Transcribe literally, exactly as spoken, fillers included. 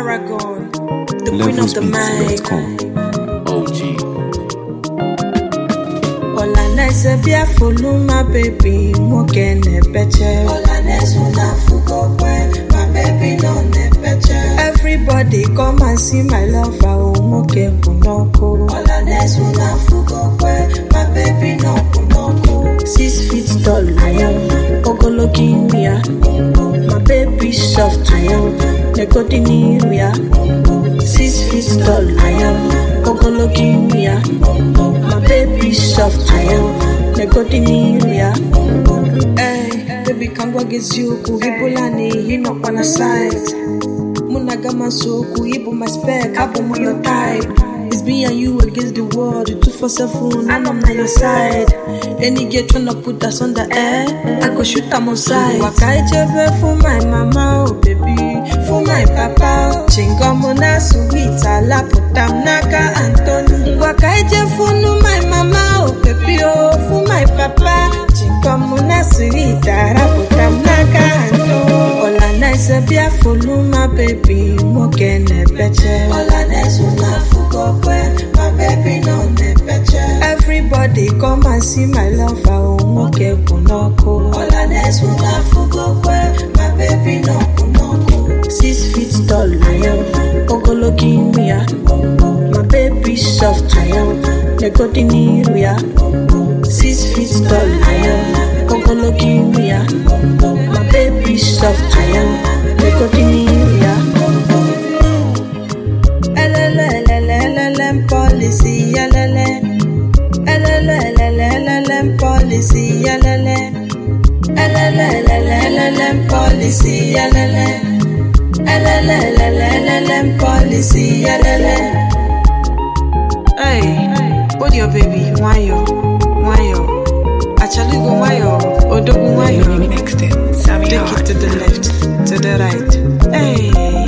Paragon, the queen of the mic. O G. Ola nese bia follow my baby, mo kene peche. Ola nese una fugo kwe, my baby no ne peche. Everybody come and see my lover, oh mo ke punoko. Ola nese una fugo kwe, my baby no punoko. Six feet tall I am, ogologi mia. My baby soft I am, negodini mia. Six feet tall I am, ogologi mia. My baby soft I am, negodini mia. Hey, baby kangwa gezuku, ibulani hino kwa na side. Munagama soku, ibu my spec, abu mo your type. It's me and you against the world, the two for seven, and I'm on your side. Any girl tryna put us on the air, I go shoot them on side. Wakai jebe for my mama, oh baby, for my papa. Chinga mona sweet, ala putam naka Anthony. Wakai jebe for my mama, oh baby, oh for my papa. Chinga mona sweet, ala putam naka Anthony. Ola nice bia follow my baby, mo kene peche. Ola nice una fugo kwe, my baby no ne peche. Everybody come and see my lover, oh mo ke punoko. Ola nice una fugo kwe, my baby no punoko. Six feet tall I am, ogologi mia. My baby soft I am, negodini mia. Six feet tall I am, ogologi mia. My baby soft I am, negodini mia. L policy, L L M. L L M policy, L L M. L L M policy, L L M. L L M policy, L L M. Hey, hold your baby, why yo, why yo? Actually go why yo, odogu why yo. Take it to the left, to the right. Hey.